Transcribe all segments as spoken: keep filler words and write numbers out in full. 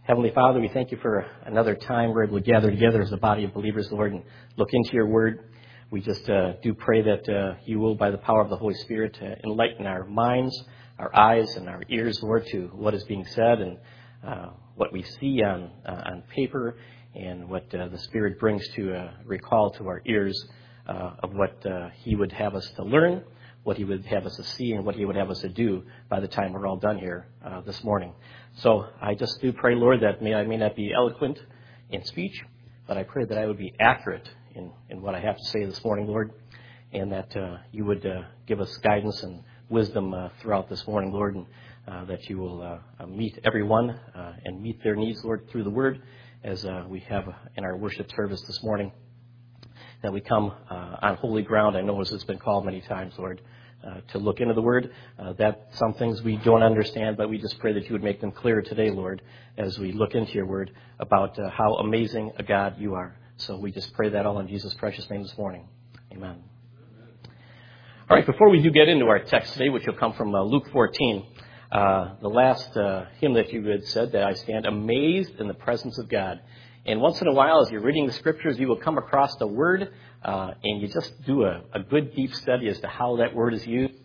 Heavenly Father, we thank you for another time we're able to gather together as a body of believers, Lord, and look into your word. We just uh, do pray that uh, you will, by the power of the Holy Spirit, uh, enlighten our minds, our eyes, and our ears, Lord, to what is being said and uh, what we see on uh, on paper and what uh, the Spirit brings to uh, recall to our ears uh, of what uh, he would have us to learn, what he would have us to see, and what he would have us to do by the time we're all done here uh, this morning. So I just do pray, Lord, that may, I may not be eloquent in speech, but I pray that I would be accurate in, in what I have to say this morning, Lord, and that uh, you would uh, give us guidance and wisdom uh, throughout this morning, Lord, and uh, that you will uh, uh, meet everyone uh, and meet their needs, Lord, through the word, as uh, we have in our worship service this morning, that we come uh, on holy ground. I know as it's been called many times, Lord, uh, to look into the word. Uh, that some things we don't understand, but we just pray that you would make them clear today, Lord, as we look into your word about uh, how amazing a God you are. So we just pray that all in Jesus' precious name this morning. Amen. All right, before we do get into our text today, which will come from uh, Luke fourteen, uh, the last uh, hymn that you had said, that I stand amazed in the presence of God. And once in a while, as you're reading the scriptures, you will come across a word, uh, and you just do a, a good deep study as to how that word is used.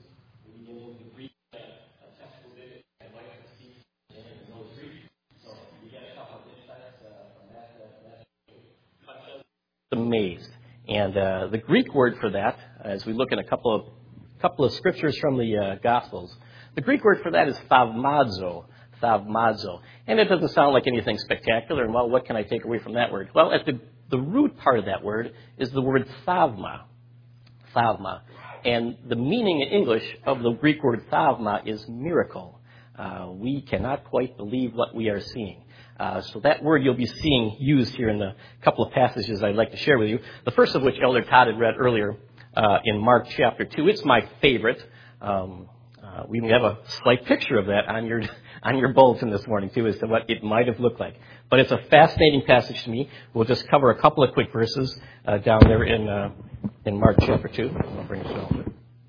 Amazed. And uh, the Greek word for that, as we look at a couple of couple of scriptures from the uh, Gospels, the Greek word for that is thavmazo. Thavmazo. And it doesn't sound like anything spectacular. And, well, what can I take away from that word? Well, at the, the root part of that word is the word thavma. Thavma. And the meaning in English of the Greek word thavma is miracle. Uh, we cannot quite believe what we are seeing. Uh, so that word you'll be seeing used here in the couple of passages I'd like to share with you. The first of which Elder Todd had read earlier uh, in Mark chapter two. It's my favorite. Um, uh, we have a slight picture of that on your on your bulletin this morning, too, as to what it might have looked like. But it's a fascinating passage to me. We'll just cover a couple of quick verses uh, down there in uh, in Mark chapter two. I'll bring it over.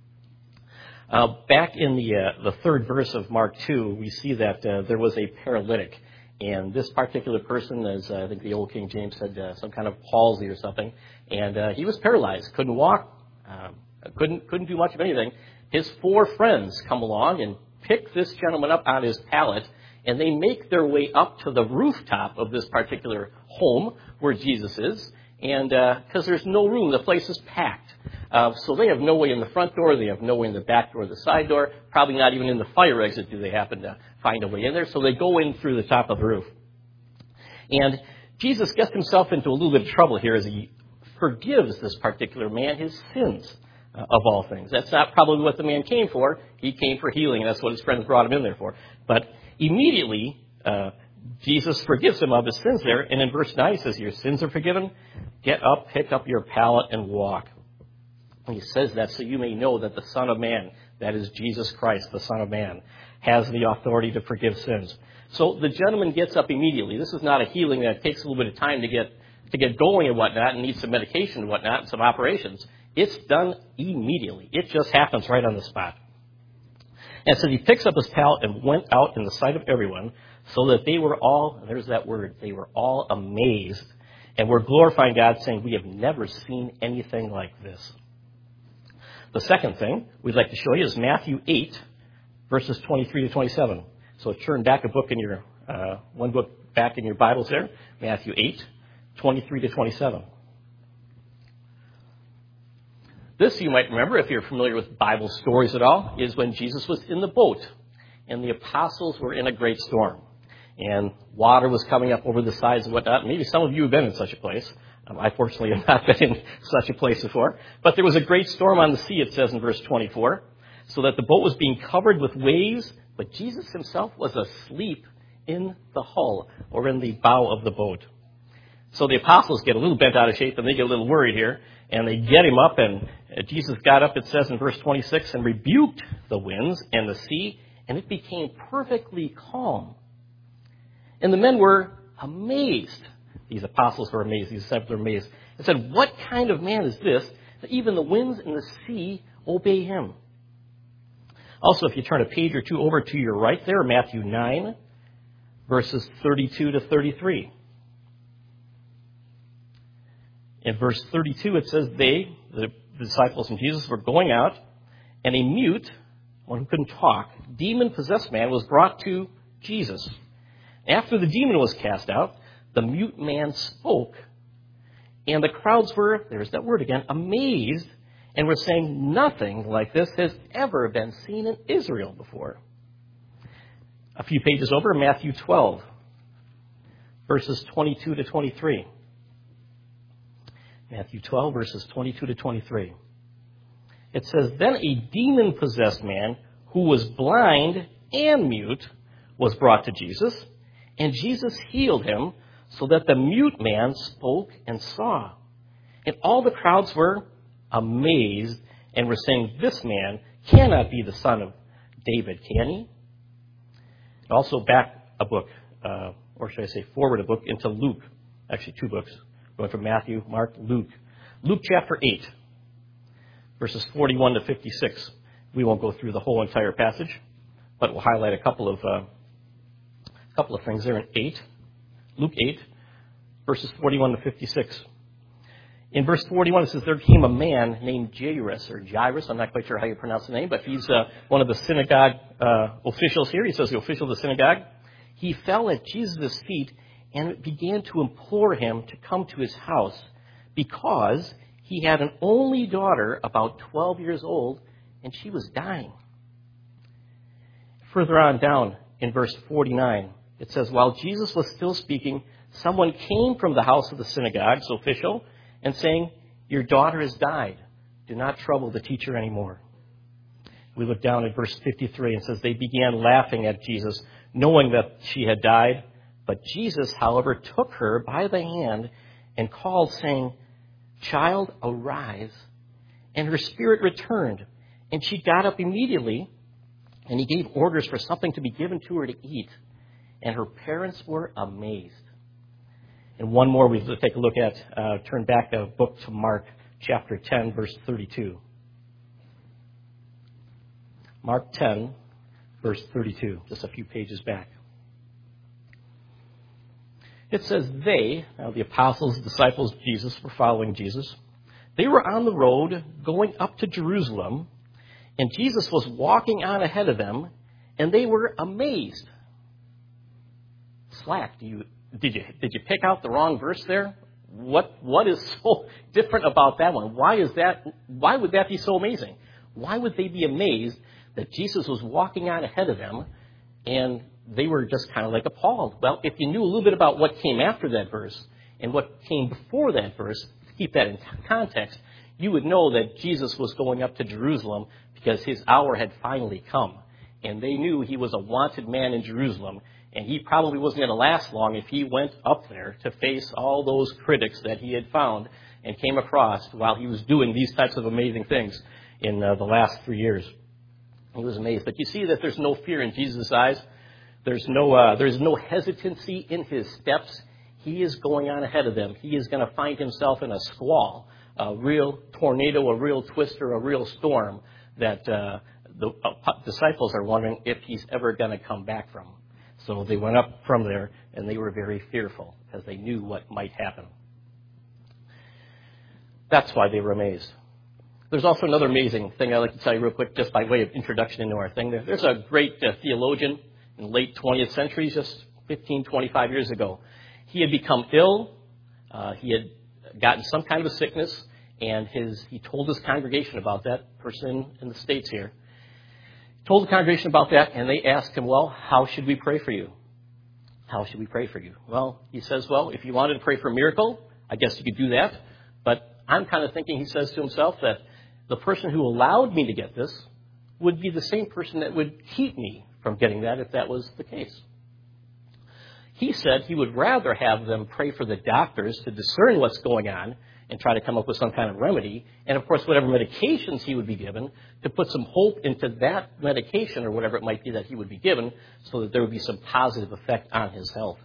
Uh, back in the uh, the third verse of Mark two, we see that uh, there was a paralytic. And this particular person, as uh, I think the old King James said, uh, some kind of palsy or something. And uh, he was paralyzed, couldn't walk, uh, couldn't couldn't do much of anything. His four friends come along and pick this gentleman up on his pallet, and they make their way up to the rooftop of this particular home where Jesus is. And because uh, there's no room, the place is packed. Uh, so they have no way in the front door, they have no way in the back door, the side door, probably not even in the fire exit do they happen to find a way in there. So they go in through the top of the roof. And Jesus gets himself into a little bit of trouble here as he forgives this particular man his sins, uh, of all things. That's not probably what the man came for. He came for healing, and that's what his friends brought him in there for. But immediately, uh, Jesus forgives him of his sins there. And in verse nine, he says, your sins are forgiven. Get up, pick up your pallet, and walk. And he says that so you may know that the Son of Man, that is Jesus Christ, the Son of Man, has the authority to forgive sins. So the gentleman gets up immediately. This is not a healing that takes a little bit of time to get to get going and whatnot and needs some medication and whatnot and some operations. It's done immediately. It just happens right on the spot. And so he picks up his pallet and went out in the sight of everyone so that they were all, and there's that word, they were all amazed and were glorifying God, saying, we have never seen anything like this. The second thing we'd like to show you is Matthew eight, verses twenty-three to twenty-seven. So turn back a book in your, uh, one book back in your Bibles there, Matthew eight, twenty-three to twenty-seven. This, you might remember, if you're familiar with Bible stories at all, is when Jesus was in the boat and the apostles were in a great storm. And water was coming up over the sides and whatnot. Maybe some of you have been in such a place. Um, I fortunately have not been in such a place before. But there was a great storm on the sea, it says in verse twenty-four, so that the boat was being covered with waves, but Jesus himself was asleep in the hull or in the bow of the boat. So the apostles get a little bent out of shape and they get a little worried here. And they get him up, and Jesus got up, it says in verse twenty-six, and rebuked the winds and the sea, and it became perfectly calm. And the men were amazed. These apostles were amazed. These disciples were amazed. They said, what kind of man is this that even the winds and the sea obey him? Also, if you turn a page or two over to your right there, Matthew nine, verses thirty-two to thirty-three. In verse thirty-two, it says, they, the disciples and Jesus, were going out, and a mute, one who couldn't talk, demon-possessed man was brought to Jesus. After the demon was cast out, the mute man spoke, and the crowds were, there's that word again, amazed, and were saying, nothing like this has ever been seen in Israel before. A few pages over, Matthew twelve, verses twenty-two to twenty-three. Matthew twelve, verses twenty-two to twenty-three. It says, then a demon-possessed man who was blind and mute was brought to Jesus, and Jesus healed him so that the mute man spoke and saw. And all the crowds were amazed and were saying, this man cannot be the son of David, can he? Also back a book, uh, or should I say forward a book, into Luke. Actually, two books. Going from Matthew, Mark, Luke. Luke chapter eight, verses forty-one to fifty-six. We won't go through the whole entire passage, but we'll highlight a couple of uh, couple of things there in eight. Luke eight, verses forty-one to fifty-six. In verse forty-one, it says, there came a man named Jairus, or Jairus, I'm not quite sure how you pronounce the name, but he's uh, one of the synagogue uh, officials here. He says the official of the synagogue. He fell at Jesus' feet and began to implore him to come to his house because he had an only daughter about twelve years old, and she was dying. Further on down in verse forty-nine, it says, while Jesus was still speaking, someone came from the house of the synagogue's official and saying, your daughter has died. Do not trouble the teacher anymore. We look down at verse fifty-three and it says, they began laughing at Jesus, knowing that she had died. But Jesus, however, took her by the hand and called, saying, child, arise. And her spirit returned, and she got up immediately, and he gave orders for something to be given to her to eat. And her parents were amazed. And one more we take a look at, uh, turn back a book to Mark chapter ten, verse thirty-two. Mark ten, verse thirty-two, just a few pages back. It says they, now the apostles, disciples of Jesus, were following Jesus. They were on the road going up to Jerusalem, and Jesus was walking on ahead of them, and they were amazed. Slack, do you did you did you pick out the wrong verse there? What what is so different about that one? Why is that? Why would that be so amazing? Why would they be amazed that Jesus was walking on ahead of them, and they were just kind of like appalled? Well, if you knew a little bit about what came after that verse and what came before that verse, to keep that in context, you would know that Jesus was going up to Jerusalem because his hour had finally come. And they knew he was a wanted man in Jerusalem, and he probably wasn't going to last long if he went up there to face all those critics that he had found and came across while he was doing these types of amazing things in uh, the last three years. He was amazed. But you see that there's no fear in Jesus' eyes. There's no uh, there's no hesitancy in his steps. He is going on ahead of them. He is going to find himself in a squall, a real tornado, a real twister, a real storm that uh, the uh, disciples are wondering if he's ever going to come back from. So they went up from there, and they were very fearful because they knew what might happen. That's why they were amazed. There's also another amazing thing I'd like to tell you real quick, just by way of introduction into our thing. There's a great uh, theologian in the late twentieth century, just fifteen, twenty-five years ago. He had become ill. Uh, he had gotten some kind of a sickness, and his he told his congregation about that, person in the States here. Told the congregation about that, and they asked him, well, how should we pray for you? How should we pray for you? Well, he says, well, if you wanted to pray for a miracle, I guess you could do that. But I'm kind of thinking, he says to himself, that the person who allowed me to get this would be the same person that would keep me from getting that if that was the case. He said he would rather have them pray for the doctors to discern what's going on and try to come up with some kind of remedy, and of course whatever medications he would be given, to put some hope into that medication or whatever it might be that he would be given, so that there would be some positive effect on his health.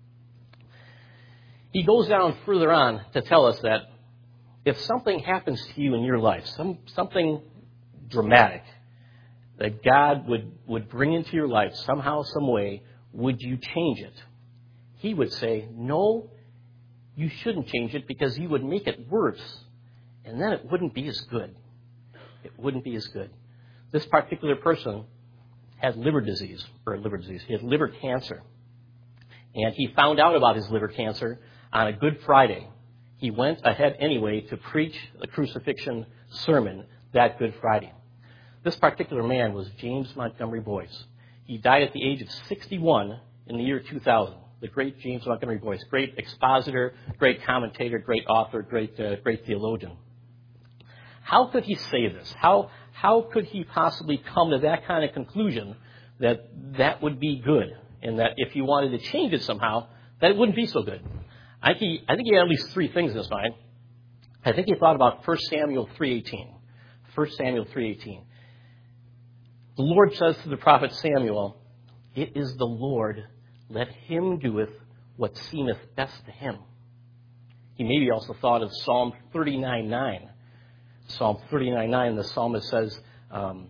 He goes down further on to tell us that if something happens to you in your life, some something dramatic, that God would, would bring into your life somehow, some way, would you change it? He would say, no, you shouldn't change it because you would make it worse, and then it wouldn't be as good. It wouldn't be as good. This particular person had liver disease, or liver disease. He had liver cancer. And he found out about his liver cancer on a Good Friday. He went ahead anyway to preach the crucifixion sermon that Good Friday. This particular man was James Montgomery Boyce. He died at the age of sixty-one in the year two thousand. The great James Montgomery Boyce, great expositor, great commentator, great author, great uh, great theologian. How could he say this? How how could he possibly come to that kind of conclusion that that would be good, and that if you wanted to change it somehow, that it wouldn't be so good? I think he, I think he had at least three things in his mind. I think he thought about First Samuel three eighteen. First Samuel three eighteen. The Lord says to the prophet Samuel, "It is the Lord, let him doeth what seemeth best to him." He maybe also thought of Psalm thirty-nine nine. Psalm thirty-nine nine, the psalmist says, um,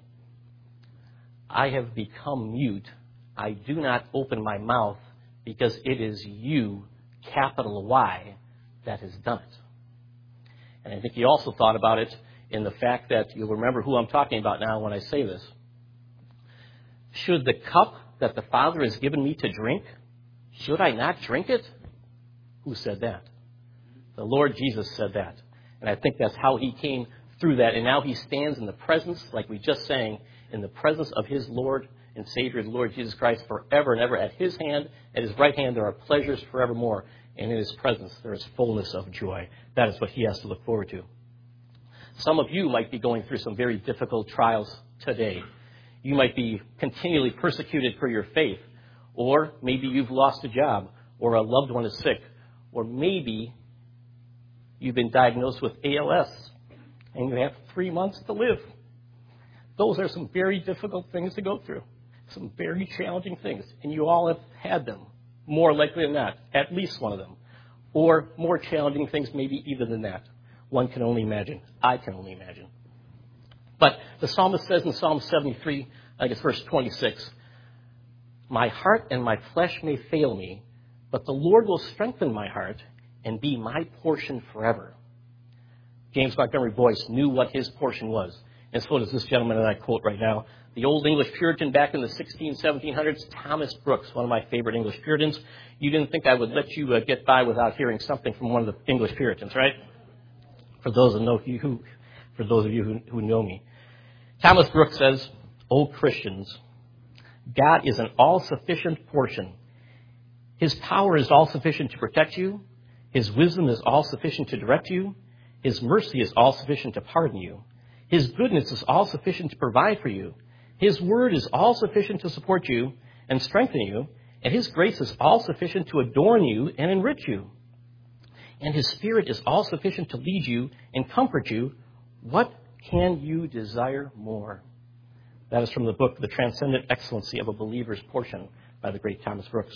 I have become mute. I do not open my mouth because it is you, capital Y, that has done it. And I think he also thought about it in the fact that you'll remember who I'm talking about now when I say this. Should the cup that the Father has given me to drink, should I not drink it? Who said that? The Lord Jesus said that. And I think that's how he came through that. And now he stands in the presence, like we just sang, in the presence of his Lord and Savior, the Lord Jesus Christ, forever and ever. At his hand, at his right hand, there are pleasures forevermore. And in his presence, there is fullness of joy. That is what he has to look forward to. Some of you might be going through some very difficult trials today. You might be continually persecuted for your faith. Or maybe you've lost a job, or a loved one is sick. Or maybe you've been diagnosed with A L S, and you have three months to live. Those are some very difficult things to go through. Some very challenging things. And you all have had them, more likely than not, at least one of them. Or more challenging things, maybe even than that. One can only imagine. I can only imagine. But the psalmist says in Psalm seventy-three, I guess verse twenty-six, my heart and my flesh may fail me, but the Lord will strengthen my heart and be my portion forever. James Montgomery Boyce knew what his portion was. And so does this gentleman that I quote right now. The old English Puritan back in the sixteen, seventeen hundreds, Thomas Brooks, one of my favorite English Puritans. You didn't think I would let you uh, get by without hearing something from one of the English Puritans, right? For those of know you who, for those of you who, who know me. Thomas Brooks says, O Christians, God is an all-sufficient portion. His power is all-sufficient to protect you. His wisdom is all-sufficient to direct you. His mercy is all-sufficient to pardon you. His goodness is all-sufficient to provide for you. His word is all-sufficient to support you and strengthen you. And his grace is all-sufficient to adorn you and enrich you. And his spirit is all-sufficient to lead you and comfort you. What can you desire more? That is from the book, The Transcendent Excellency of a Believer's Portion by the great Thomas Brooks.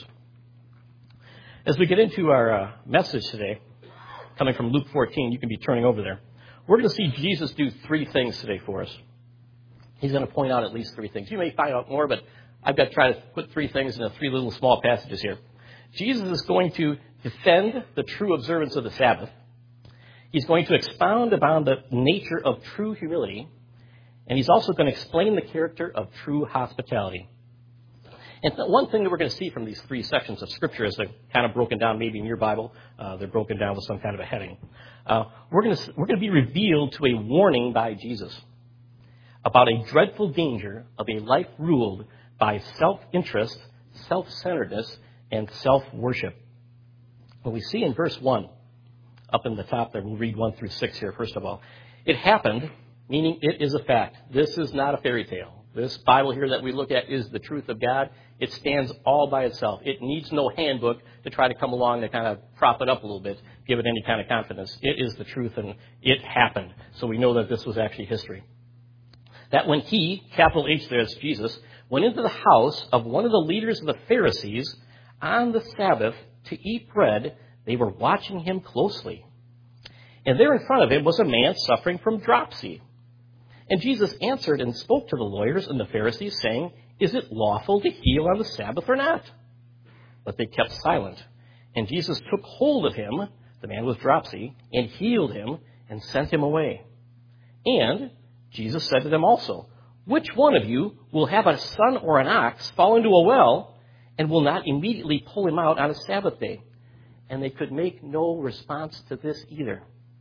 As we get into our uh, message today, coming from Luke fourteen, you can be turning over there. We're going to see Jesus do three things today for us. He's going to point out at least three things. You may find out more, but I've got to try to put three things into three little small passages here. Jesus is going to defend the true observance of the Sabbath. He's going to expound upon the nature of true humility. And he's also going to explain the character of true hospitality. And one thing that we're going to see from these three sections of Scripture is they're kind of broken down, maybe in your Bible, uh, they're broken down with some kind of a heading. Uh, we're going to we're going to be revealed to a warning by Jesus about a dreadful danger of a life ruled by self-interest, self-centeredness, and self-worship. What we see in verse one, up in the top there, we'll read one through six here, first of all. It happened, meaning it is a fact. This is not a fairy tale. This Bible here that we look at is the truth of God. It stands all by itself. It needs no handbook to try to come along to kind of prop it up a little bit, give it any kind of confidence. It is the truth, and it happened. So we know that this was actually history. That when he, capital H there is Jesus, went into the house of one of the leaders of the Pharisees on the Sabbath to eat bread, they were watching him closely. And there in front of him was a man suffering from dropsy. And Jesus answered and spoke to the lawyers and the Pharisees, saying, Is it lawful to heal on the Sabbath or not? But they kept silent. And Jesus took hold of him, the man with dropsy, and healed him and sent him away. And Jesus said to them also, which one of you will have a son or an ox fall into a well and will not immediately pull him out on a Sabbath day? And they could make no response to this either.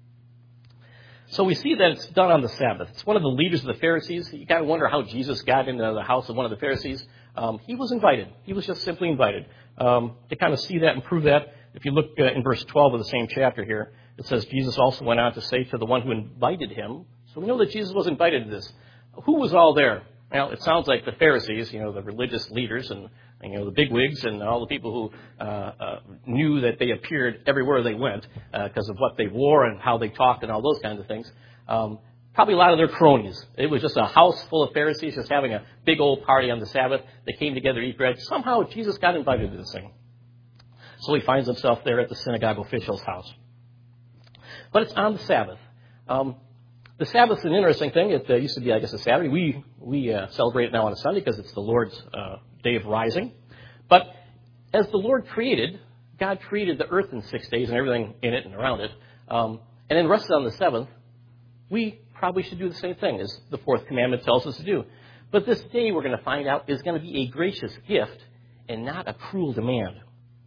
So we see that it's done on the Sabbath. It's one of the leaders of the Pharisees. You got to wonder how Jesus got into the house of one of the Pharisees. Um, he was invited. He was just simply invited. Um, to kind of see that and prove that, if you look uh, in verse twelve of the same chapter here, it says, Jesus also went on to say to the one who invited him. So we know that Jesus was invited to this. Who was all there? Well, it sounds like the Pharisees, you know, the religious leaders and, and you know, the bigwigs and all the people who uh, uh, knew that they appeared everywhere they went because uh, of what they wore and how they talked and all those kinds of things. Um, probably a lot of their cronies. It was just a house full of Pharisees just having a big old party on the Sabbath. They came together to eat bread. Somehow Jesus got invited to this thing. So he finds himself there at the synagogue official's house. But it's on the Sabbath. Um, The Sabbath's an interesting thing. It uh, used to be, I guess, a Saturday. We we uh, celebrate it now on a Sunday because it's the Lord's uh, day of rising. But as the Lord created, God created the earth in six days and everything in it and around it, um, and then rested on the seventh. We probably should do the same thing as the fourth commandment tells us to do. But this day, we're going to find out, is going to be a gracious gift and not a cruel demand.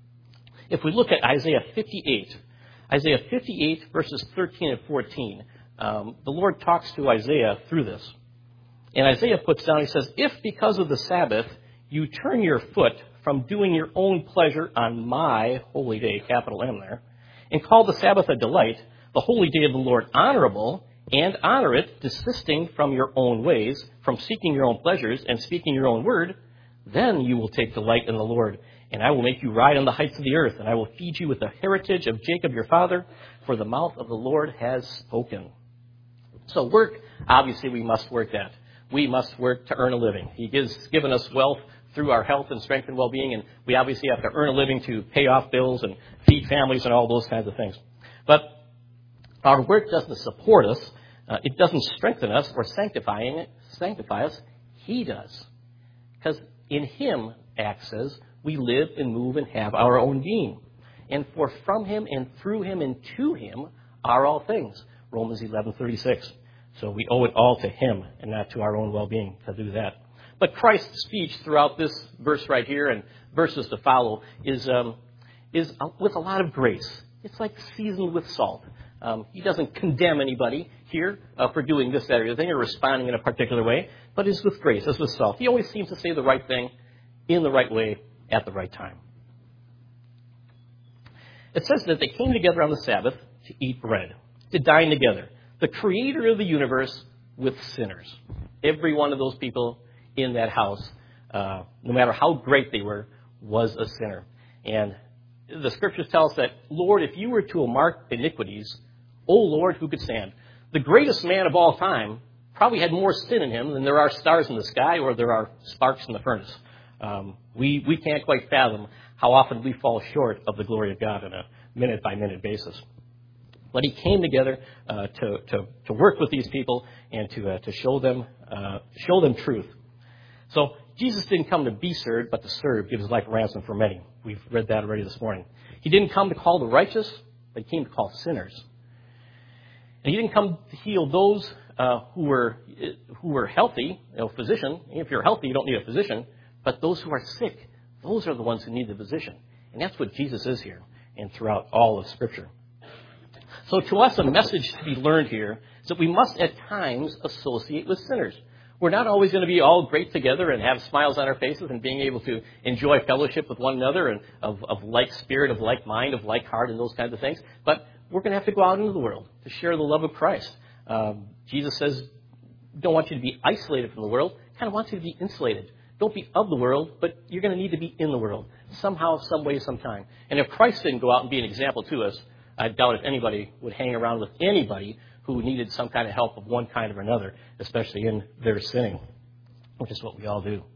If we look at Isaiah fifty-eight, Isaiah fifty-eight, verses thirteen and fourteen, Um, the Lord talks to Isaiah through this. And Isaiah puts down, he says, if because of the Sabbath you turn your foot from doing your own pleasure on my holy day, capital M there, and call the Sabbath a delight, the holy day of the Lord honorable, and honor it, desisting from your own ways, from seeking your own pleasures and speaking your own word, then you will take delight in the Lord. And I will make you ride on the heights of the earth, and I will feed you with the heritage of Jacob your father, for the mouth of the Lord has spoken. So work, obviously we must work that. We must work to earn a living. He has given us wealth through our health and strength and well-being, and we obviously have to earn a living to pay off bills and feed families and all those kinds of things. But our work doesn't support us. Uh, it doesn't strengthen us or sanctifying, sanctify us. He does. Because in him, Acts says, we live and move and have our own being. And for from him and through him and to him are all things. Romans eleven thirty-six. So we owe it all to him and not to our own well-being to do that. But Christ's speech throughout this verse right here and verses to follow is um, is with a lot of grace. It's like seasoned with salt. Um, he doesn't condemn anybody here uh, for doing this, that, or the thing, or responding in a particular way, but it's with grace, it's with salt. He always seems to say the right thing in the right way at the right time. It says that they came together on the Sabbath to eat bread, to dine together. The creator of the universe with sinners. Every one of those people in that house, uh, no matter how great they were, was a sinner. And the scriptures tell us that, Lord, if you were to mark iniquities, O Lord, who could stand? The greatest man of all time probably had more sin in him than there are stars in the sky or there are sparks in the furnace. Um, we, we can't quite fathom how often we fall short of the glory of God on a minute-by-minute basis. But he came together uh, to, to to work with these people and to uh, to show them uh, show them truth. So Jesus didn't come to be served, but to serve, give his life a ransom for many. We've read that already this morning. He didn't come to call the righteous, but he came to call sinners. And he didn't come to heal those uh, who were who were healthy. You know, physician. If you're healthy, you don't need a physician. But those who are sick, those are the ones who need the physician. And that's what Jesus is here and throughout all of Scripture. So to us, a message to be learned here is that we must at times associate with sinners. We're not always going to be all great together and have smiles on our faces and being able to enjoy fellowship with one another and of, of like spirit, of like mind, of like heart, and those kinds of things. But we're going to have to go out into the world to share the love of Christ. Um, Jesus says, don't want you to be isolated from the world. Kind of wants you to be insulated. Don't be of the world, but you're going to need to be in the world somehow, some way, sometime. And if Christ didn't go out and be an example to us, I doubt if anybody would hang around with anybody who needed some kind of help of one kind or another, especially in their sinning, which is what we all do.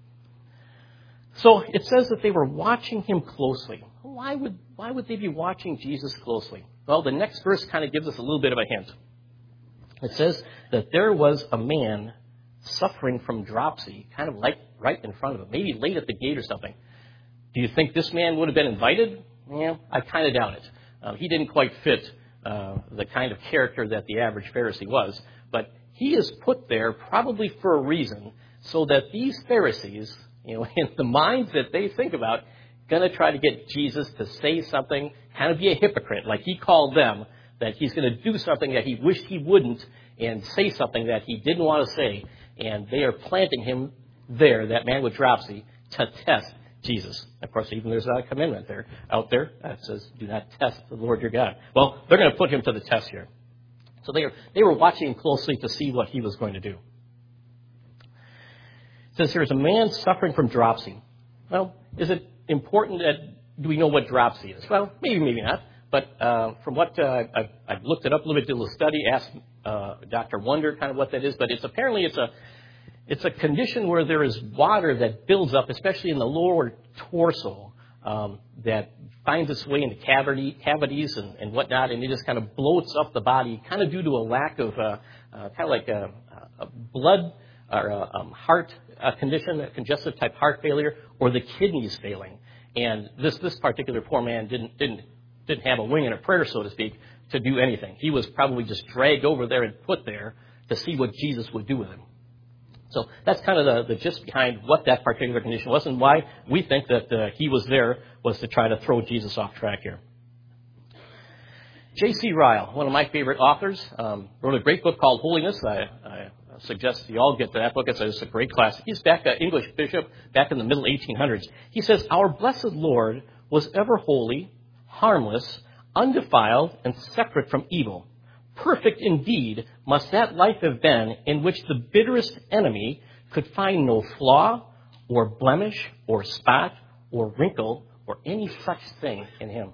So it says that they were watching him closely. Why would why would they be watching Jesus closely? Well, the next verse kind of gives us a little bit of a hint. It says that there was a man suffering from dropsy, kind of like right in front of him, maybe late at the gate or something. Do you think this man would have been invited? Yeah, I kind of doubt it. Uh, he didn't quite fit uh, the kind of character that the average Pharisee was. But he is put there probably for a reason, so that these Pharisees, you know, in the minds that they think about, going to try to get Jesus to say something, kind of be a hypocrite, like he called them, that he's going to do something that he wished he wouldn't, and say something that he didn't want to say. And they are planting him there, that man with dropsy, to test Jesus. Of course, even there's a commandment there, out there that says, do not test the Lord your God. Well, they're going to put him to the test here. So they were, they were watching him closely to see what he was going to do. It says here's a man suffering from dropsy. Well, is it important that, do we know what dropsy is? Well, maybe, maybe not. But uh, from what uh, I've, I've looked it up a little bit, did a little study, asked uh, Doctor Wonder kind of what that is. But it's apparently it's a it's a condition where there is water that builds up, especially in the lower torso, um, that finds its way into cavity, cavities and, and whatnot, and it just kind of bloats up the body, kind of due to a lack of, uh, uh, kind of like a, a blood or a um, heart uh, condition, a congestive type heart failure, or the kidneys failing. And this this particular poor man didn't didn't didn't have a wing and a prayer, so to speak, to do anything. He was probably just dragged over there and put there to see what Jesus would do with him. So that's kind of the, the gist behind what that particular condition was, and why we think that uh, he was there was to try to throw Jesus off track here. J C Ryle, one of my favorite authors, um, wrote a great book called Holiness. I, I suggest you all get to that book. It's a, it's a great classic. He's back an English bishop back in the middle eighteen hundreds. He says, "Our blessed Lord was ever holy, harmless, undefiled, and separate from evil. Perfect indeed must that life have been in which the bitterest enemy could find no flaw or blemish or spot or wrinkle or any such thing in him."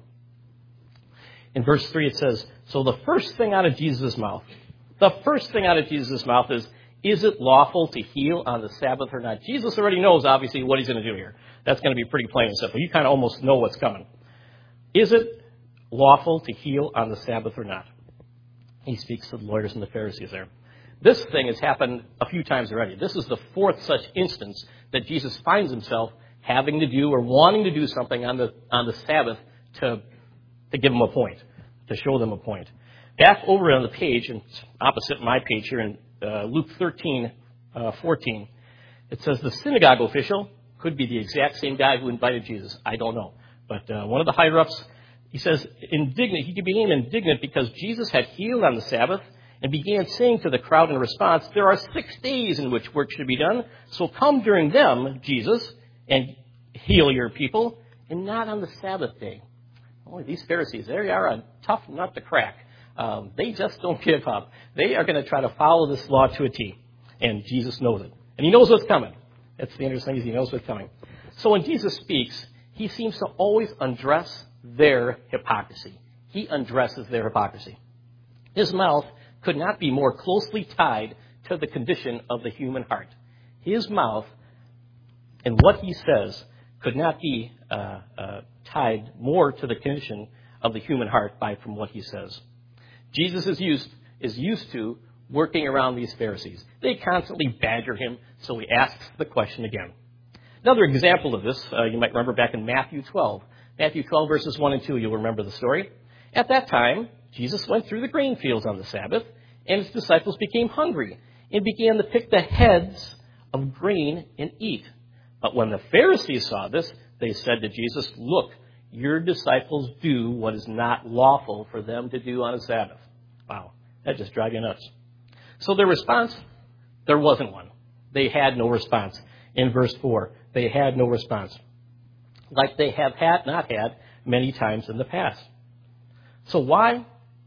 In verse three it says, so the first thing out of Jesus' mouth, the first thing out of Jesus' mouth is, is it lawful to heal on the Sabbath or not? Jesus already knows, obviously, what he's going to do here. That's going to be pretty plain and simple. You kind of almost know what's coming. Is it lawful to heal on the Sabbath or not? He speaks to the lawyers and the Pharisees there. This thing has happened a few times already. This is the fourth such instance that Jesus finds himself having to do or wanting to do something on the on the Sabbath to, to give them a point, to show them a point. Back over on the page, and opposite my page here in uh, Luke thirteen, uh, fourteen, it says the synagogue official, could be the exact same guy who invited Jesus. I don't know. But uh, one of the higher-ups, he says, indignant, he became indignant because Jesus had healed on the Sabbath and began saying to the crowd in response, there are six days in which work should be done, so come during them, Jesus, and heal your people, and not on the Sabbath day. Boy, these Pharisees, they are a tough nut to crack. Um, they just don't give up. They are going to try to follow this law to a T, and Jesus knows it. And he knows what's coming. That's the interesting thing, is he knows what's coming. So when Jesus speaks, he seems to always undress their hypocrisy. He undresses their hypocrisy. His mouth could not be more closely tied to the condition of the human heart. His mouth and what he says could not be uh, uh, tied more to the condition of the human heart by from what he says. Jesus is used is used to working around these Pharisees. They constantly badger him, so he asks the question again. Another example of this, uh, you might remember back in Matthew twelve. Matthew twelve, verses one and two, you'll remember the story. At that time, Jesus went through the grain fields on the Sabbath, and his disciples became hungry and began to pick the heads of grain and eat. But when the Pharisees saw this, they said to Jesus, look, your disciples do what is not lawful for them to do on a Sabbath. Wow, that just drives you nuts. So their response, there wasn't one. They had no response. In verse four, they had no response, like they have had not had many times in the past. So why?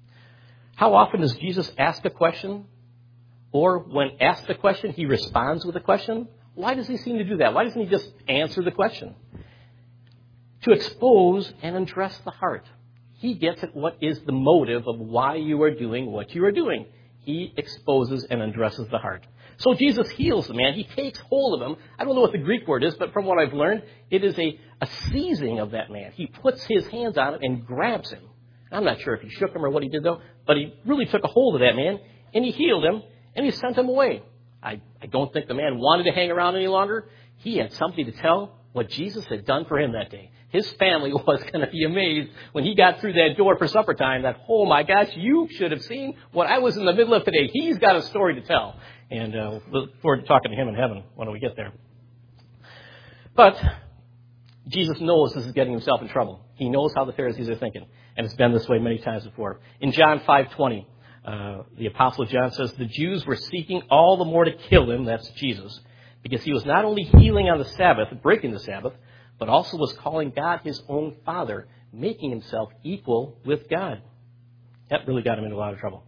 How often does Jesus ask a question? Or when asked a question, he responds with a question? Why does he seem to do that? Why doesn't he just answer the question? To expose and undress the heart. He gets at what is the motive of why you are doing what you are doing. He exposes and undresses the heart. So Jesus heals the man. He takes hold of him. I don't know what the Greek word is, but from what I've learned, it is a, a seizing of that man. He puts his hands on him and grabs him. I'm not sure if he shook him or what he did, though, but he really took a hold of that man, and he healed him, and he sent him away. I, I don't think the man wanted to hang around any longer. He had something to tell what Jesus had done for him that day. His family was going to be amazed when he got through that door for supper time that, oh my gosh, you should have seen what I was in the middle of today. He's got a story to tell. And uh, look forward to talking to him in heaven when we get there. But Jesus knows this is getting himself in trouble. He knows how the Pharisees are thinking. And it's been this way many times before. In John five twenty, uh, the Apostle John says, the Jews were seeking all the more to kill him, that's Jesus, because he was not only healing on the Sabbath, breaking the Sabbath, but also was calling God his own Father, making himself equal with God. That really got him into a lot of trouble.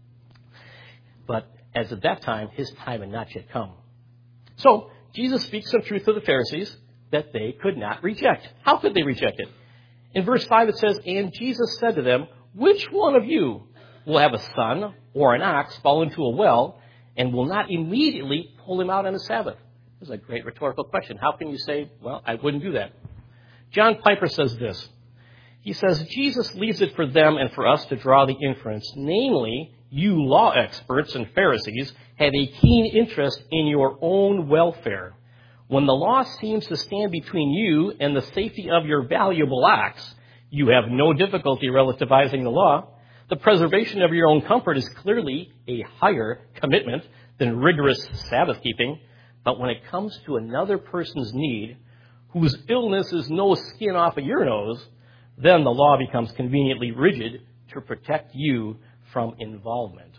But as of that time, his time had not yet come. So Jesus speaks some truth to the Pharisees that they could not reject. How could they reject it? In verse five it says, and Jesus said to them, which one of you will have a son or an ox fall into a well and will not immediately pull him out on the Sabbath? This is a great rhetorical question. How can you say, well, I wouldn't do that? John Piper says this. He says, Jesus leaves it for them and for us to draw the inference. Namely, you law experts and Pharisees have a keen interest in your own welfare. When the law seems to stand between you and the safety of your valuable ox, you have no difficulty relativizing the law. The preservation of your own comfort is clearly a higher commitment than rigorous Sabbath keeping. But when it comes to another person's need, whose illness is no skin off of your nose, then the law becomes conveniently rigid to protect you from involvement.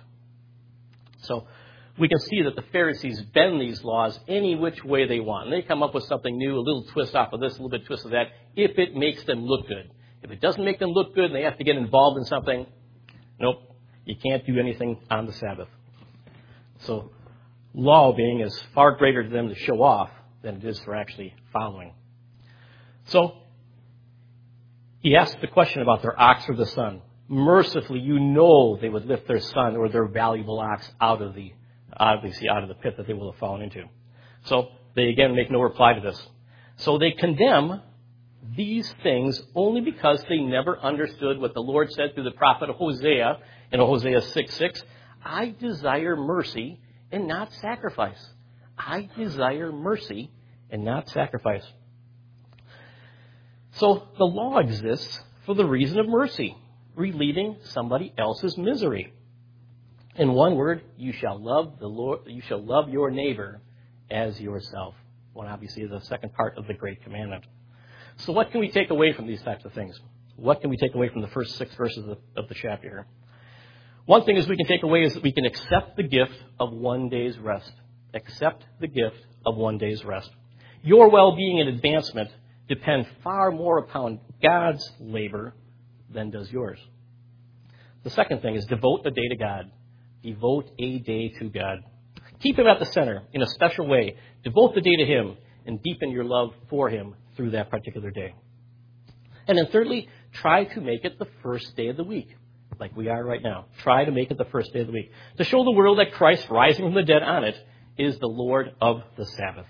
So we can see that the Pharisees bend these laws any which way they want. And they come up with something new, a little twist off of this, a little bit twist of that, if it makes them look good. If it doesn't make them look good and they have to get involved in something, nope, you can't do anything on the Sabbath. So law being is far greater to them to show off than it is for actually following. So he asked the question about their ox or the son. Mercifully, you know they would lift their son or their valuable ox out of the, obviously out of the pit that they will have fallen into. So they again make no reply to this. So they condemn these things only because they never understood what the Lord said through the prophet Hosea in Hosea six six. I desire mercy and not sacrifice. I desire mercy and not sacrifice. So the law exists for the reason of mercy, relieving somebody else's misery. In one word, you shall love the Lord, you shall love your neighbor as yourself. Well, obviously, the second part of the great commandment. So what can we take away from these types of things? What can we take away from the first six verses of, of the chapter here? One thing is we can take away is that we can accept the gift of one day's rest. Accept the gift of one day's rest. Your well-being and advancement depend far more upon God's labor than does yours. The second thing is devote a day to God. Devote a day to God. Keep him at the center in a special way. Devote the day to him and deepen your love for him through that particular day. And then thirdly, try to make it the first day of the week, like we are right now. Try to make it the first day of the week. To show the world that Christ, rising from the dead on it, is the Lord of the Sabbath.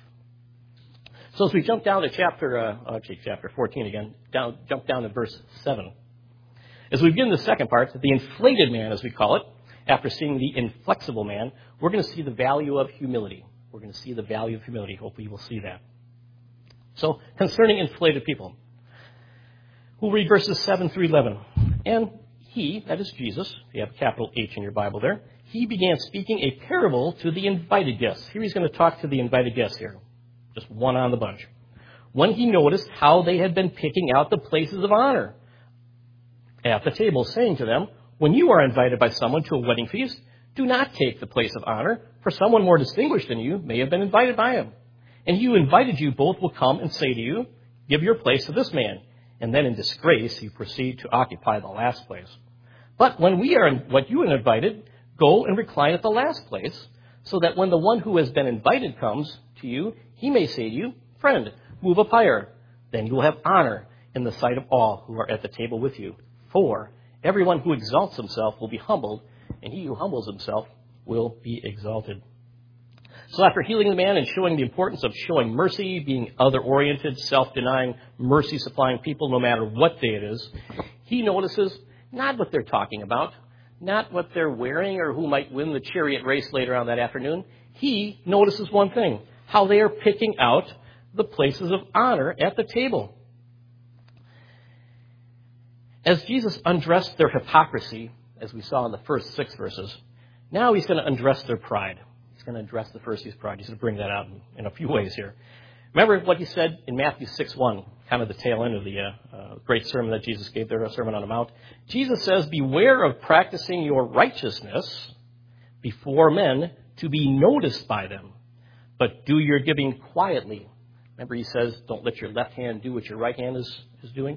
So as we jump down to chapter, uh, actually chapter fourteen again, down, jump down to verse seven. As we begin the second part, the inflated man, as we call it, after seeing the inflexible man, we're going to see the value of humility. We're going to see the value of humility. Hopefully we'll see that. So, concerning inflated people, we'll read verses seven through eleven. And he, that is Jesus, you have a capital H in your Bible there, he began speaking a parable to the invited guests. Here he's going to talk to the invited guests here. Just one on the bunch. When he noticed how they had been picking out the places of honor at the table, saying to them, when you are invited by someone to a wedding feast, do not take the place of honor, for someone more distinguished than you may have been invited by him. And he who invited you both will come and say to you, give your place to this man. And then in disgrace, you proceed to occupy the last place. But when we are what you are invited, go and recline at the last place, so that when the one who has been invited comes to you, he may say to you, friend, move up higher. Then you will have honor in the sight of all who are at the table with you. For everyone who exalts himself will be humbled, and he who humbles himself will be exalted. So after healing the man and showing the importance of showing mercy, being other-oriented, self-denying, mercy-supplying people no matter what day it is, he notices not what they're talking about, not what they're wearing or who might win the chariot race later on that afternoon. He notices one thing, how they are picking out the places of honor at the table. As Jesus undressed their hypocrisy, as we saw in the first six verses, now he's going to undress their pride. He's going to address the Pharisees' pride. He's going to bring that out in, in a few ways here. Remember what he said in Matthew six one, kind of the tail end of the uh, uh, great sermon that Jesus gave there, a Sermon on the Mount. Jesus says, beware of practicing your righteousness before men to be noticed by them, but do your giving quietly. Remember he says, don't let your left hand do what your right hand is, is doing.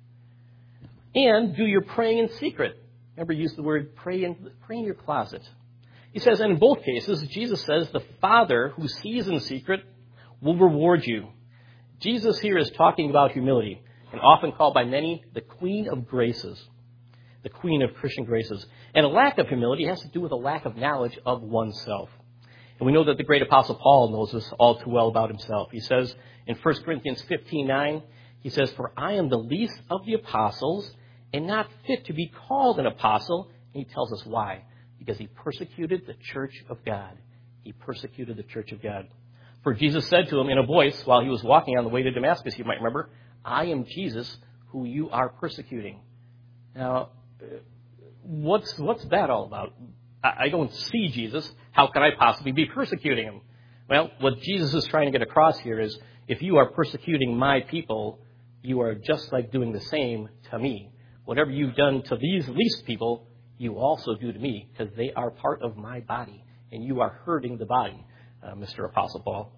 And do your praying in secret. Remember, use the word pray in, pray in your closet. He says, and in both cases, Jesus says, the Father who sees in secret will reward you. Jesus here is talking about humility, and often called by many the Queen of Graces, the Queen of Christian graces. And a lack of humility has to do with a lack of knowledge of oneself. And we know that the great Apostle Paul knows this all too well about himself. He says in First Corinthians fifteen nine, he says, for I am the least of the apostles, and not fit to be called an apostle. And he tells us why. Because he persecuted the church of God. He persecuted the church of God. For Jesus said to him in a voice while he was walking on the way to Damascus, you might remember, I am Jesus who you are persecuting. Now, what's what's that all about? I don't see Jesus. How can I possibly be persecuting him? Well, what Jesus is trying to get across here is, if you are persecuting my people, you are just like doing the same to me. Whatever you've done to these least people, you also do to me, because they are part of my body, and you are hurting the body, uh, Mister Apostle Paul.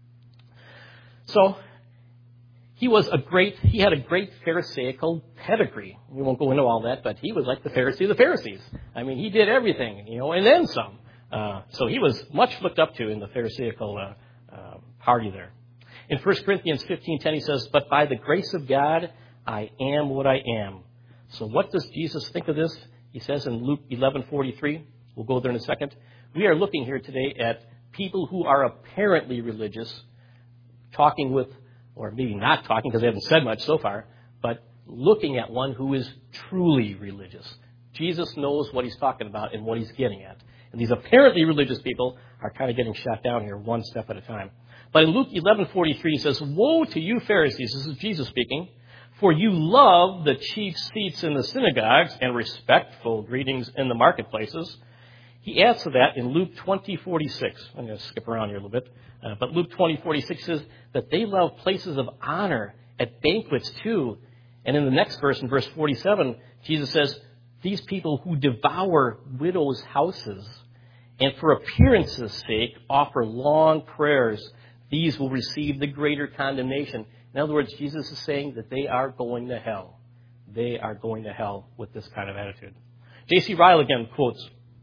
So, he was a great, he had a great Pharisaical pedigree. We won't go into all that, but he was like the Pharisee of the Pharisees. I mean, he did everything, you know, and then some. Uh, so he was much looked up to in the Pharisaical uh, uh, party there. In First Corinthians fifteen ten, he says, but by the grace of God, I am what I am. So what does Jesus think of this? He says in Luke eleven forty-three, we'll go there in a second. We are looking here today at people who are apparently religious, talking with, or maybe not talking because they haven't said much so far, but looking at one who is truly religious. Jesus knows what he's talking about and what he's getting at. And these apparently religious people are kind of getting shot down here one step at a time. But in Luke eleven forty-three, he says, woe to you Pharisees, this is Jesus speaking, for you love the chief seats in the synagogues and respectful greetings in the marketplaces. He adds to that in Luke twenty forty-six. I'm going to skip around here a little bit. Uh, but Luke twenty forty-six says that they love places of honor at banquets too. And in the next verse, in verse forty-seven, Jesus says, these people who devour widows' houses and for appearance's sake offer long prayers, these will receive the greater condemnation. In other words, Jesus is saying that they are going to hell. They are going to hell with this kind of attitude. J C Ryle again quotes.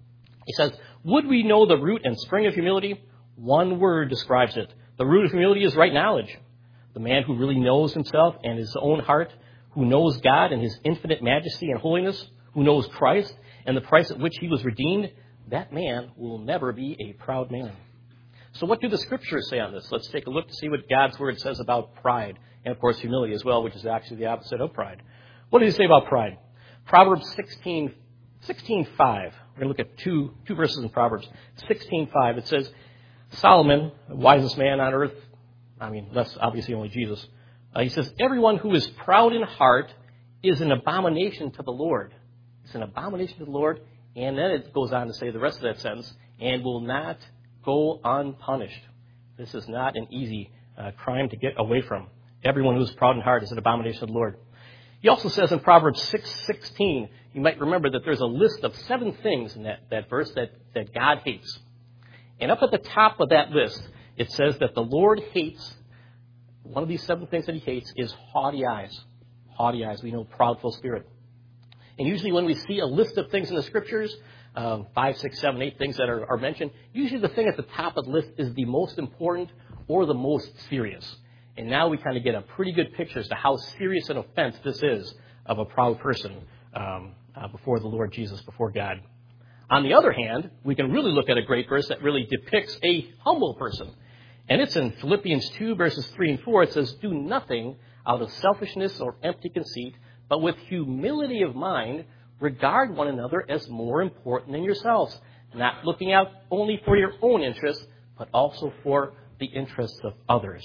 He says, would we know the root and spring of humility? One word describes it. The root of humility is right knowledge. The man who really knows himself and his own heart, who knows God and his infinite majesty and holiness, who knows Christ and the price at which he was redeemed, that man will never be a proud man. So what do the scriptures say on this? Let's take a look to see what God's word says about pride. And, of course, humility as well, which is actually the opposite of pride. What does he say about pride? Proverbs sixteen, sixteen five. We're going to look at two, two verses in Proverbs. sixteen five. It says, Solomon, the wisest man on earth, I mean, that's obviously only Jesus. Uh, he says, everyone who is proud in heart is an abomination to the Lord. It's an abomination to the Lord. And then it goes on to say the rest of that sentence, and will not go unpunished. This is not an easy uh, crime to get away from. Everyone who is proud in heart is an abomination to the Lord. He also says in Proverbs six sixteen, you might remember that there's a list of seven things in that, that verse that, that God hates. And up at the top of that list, it says that the Lord hates, one of these seven things that he hates is haughty eyes. Haughty eyes, we know proudful spirit. And usually when we see a list of things in the scriptures, um, five, six, seven, eight things that are, are mentioned, usually the thing at the top of the list is the most important or the most serious. And now we kind of get a pretty good picture as to how serious an offense this is of a proud person um, uh, before the Lord Jesus, before God. On the other hand, we can really look at a great verse that really depicts a humble person. And it's in Philippians two, verses three and four. It says, do nothing out of selfishness or empty conceit, but with humility of mind, regard one another as more important than yourselves, not looking out only for your own interests, but also for the interests of others.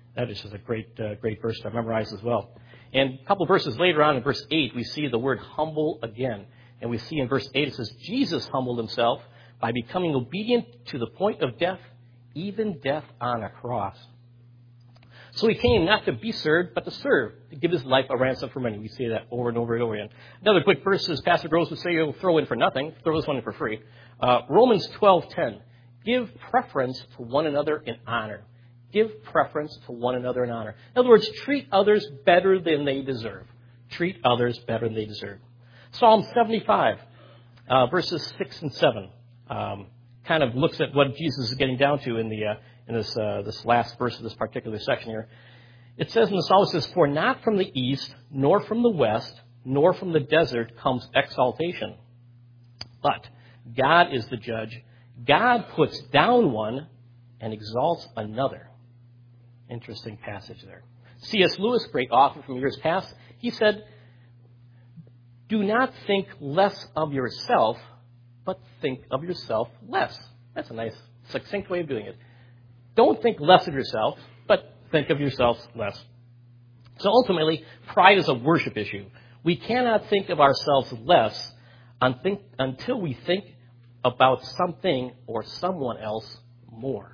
That is just a great, uh, great verse to memorize as well. And a couple verses later on in verse eight, we see the word humble again. And we see in verse eight, it says, Jesus humbled himself by becoming obedient to the point of death, even death on a cross. So he came not to be served, but to serve, to give his life a ransom for many. We see that over and over and over again. Another quick verse is Pastor Groves would say you'll throw in for nothing. Throw this one in for free. Uh, Romans twelve ten. Give preference to one another in honor. Give preference to one another in honor. In other words, treat others better than they deserve. Treat others better than they deserve. Psalm seventy-five, uh, verses six and seven, um, kind of looks at what Jesus is getting down to in the uh, in this uh, this last verse of this particular section here. It says in the Psalm, it says, "For not from the east, nor from the west, nor from the desert comes exaltation. But God is the judge. God puts down one and exalts another." Interesting passage there. C S Lewis, great author from years past, he said, "Do not think less of yourself, but think of yourself less." That's a nice, succinct way of doing it. Don't think less of yourself, but think of yourself less. So ultimately, pride is a worship issue. We cannot think of ourselves less until we think about something or someone else more.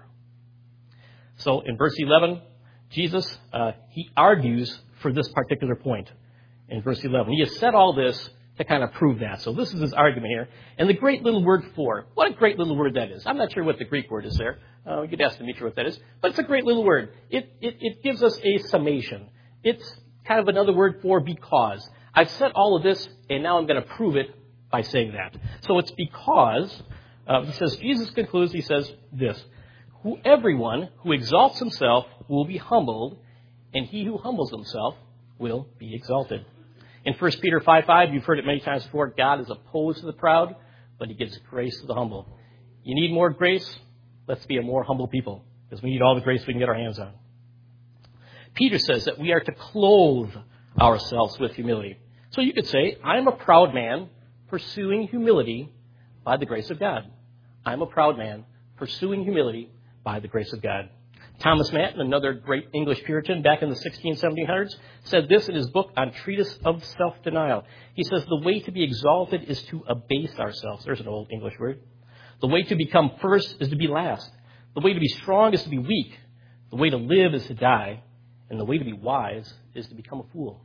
So in verse eleven, Jesus, uh, he argues for this particular point. In verse eleven, he has said all this to kind of prove that. So this is his argument here. And the great little word "for," what a great little word that is. I'm not sure what the Greek word is there. Uh, you could ask Demetri what that is. But it's a great little word. It, it, it gives us a summation. It's kind of another word for because. I've said all of this, and now I'm going to prove it by saying that. So it's because, uh, he says, Jesus concludes, he says this, "Who everyone who exalts himself will be humbled, and he who humbles himself will be exalted." In First Peter five five, you've heard it many times before, God is opposed to the proud, but he gives grace to the humble. You need more grace? Let's be a more humble people, because we need all the grace we can get our hands on. Peter says that we are to clothe ourselves with humility. So you could say, I'm a proud man pursuing humility by the grace of God. I'm a proud man pursuing humility by the grace of God. Thomas Manton, another great English Puritan back in the sixteen hundreds, said this in his book on Treatise of Self-Denial. He says, the way to be exalted is to abase ourselves. There's an old English word. The way to become first is to be last. The way to be strong is to be weak. The way to live is to die. And the way to be wise is to become a fool.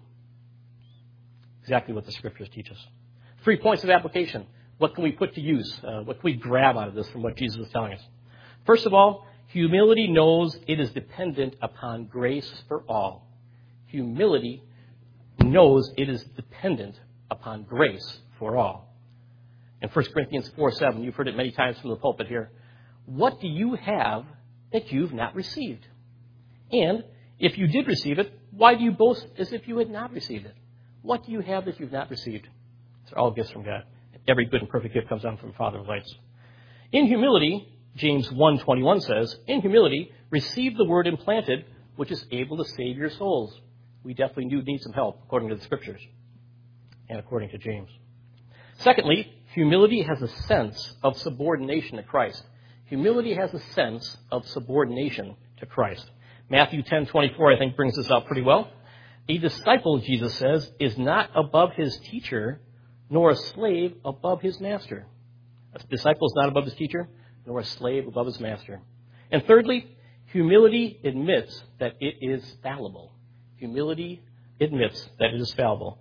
Exactly what the scriptures teach us. Three points of application. What can we put to use? Uh, what can we grab out of this from what Jesus is telling us? First of all, humility knows it is dependent upon grace for all. Humility knows it is dependent upon grace for all. In First Corinthians four seven, you've heard it many times from the pulpit here. What do you have that you've not received? And if you did receive it, why do you boast as if you had not received it? What do you have that you've not received? These are all gifts from God. Every good and perfect gift comes down from the Father of lights. In humility, James one twenty-one says, in humility, receive the word implanted, which is able to save your souls. We definitely do need some help, according to the scriptures and according to James. Secondly, humility has a sense of subordination to Christ. Humility has a sense of subordination to Christ. Matthew ten twenty-four, I think, brings this out pretty well. A disciple, Jesus says, is not above his teacher, nor a slave above his master. A disciple is not above his teacher, nor a slave above his master. And thirdly, humility admits that it is fallible. Humility admits that it is fallible.